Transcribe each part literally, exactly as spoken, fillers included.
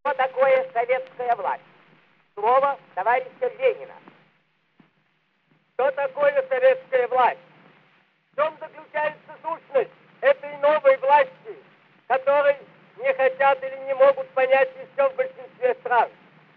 Что такое советская власть? Слово товарища Ленина. Что такое советская власть? В чем заключается сущность этой новой власти, которой не хотят или не могут понять еще в большинстве стран?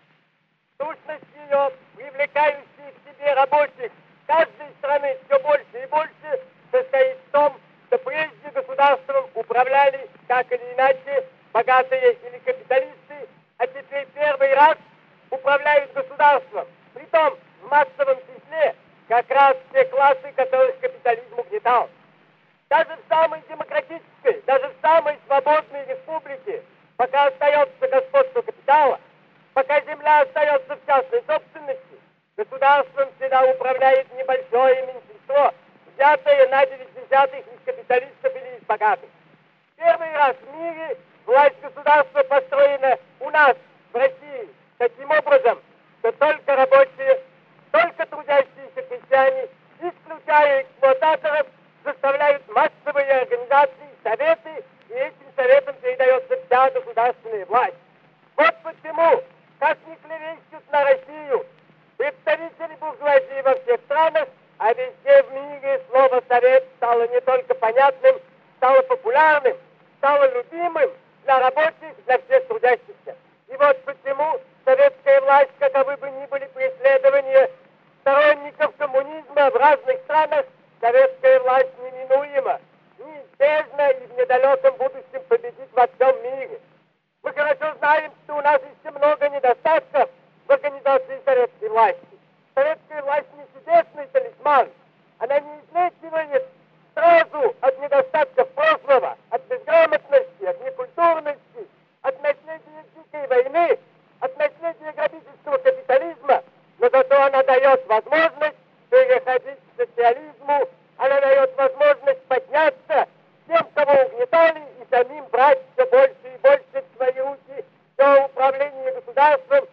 Сущность ее, привлекающая к себе рабочих каждой страны все больше и больше, состоит в том, что прежде государством управляли так или иначе богатые или капиталисты, а теперь первый раз управляют государством. Притом в массовом числе как раз те классы, которых капитализм угнетал. Даже в самой демократической, даже в самой свободной республике, пока остается господство капитала, пока земля остается в частной собственности, государством всегда управляет небольшое меньшинство, взятое на девять десятых из капиталистов или из богатых. Первый раз в мире власть государства построена у нас, в России, таким образом, что только рабочие, только трудящиеся крестьяне, исключая эксплуататоров, заставляют массовые организации, советы, и этим советам передается вся государственная власть. Вот почему, как ни клевещут на Россию представители буржуазии во всех странах, а везде в мире слово «совет» стало не только понятным, стало популярным, стало любимым для рабочих, для всех трудящихся. И вот почему советская власть, каковы бы ни были преследования сторонников коммунизма в разных странах, советская власть неминуема, неизбежно и в недалеком будущем победит во всем мире. Мы хорошо знаем, что у нас еще много недостатков в организации советской власти. Советская власть не чудесный талисман. Она не излечивает сразу от недостатков прошлого, от безграмотности, от некультурности, от наследия дикой войны, от наследия грабительского капитализма, но зато она дает возможность переходить к социализму, она дает возможность подняться тем, кого угнетали, и самим брать все больше и больше в свои руки все управление государством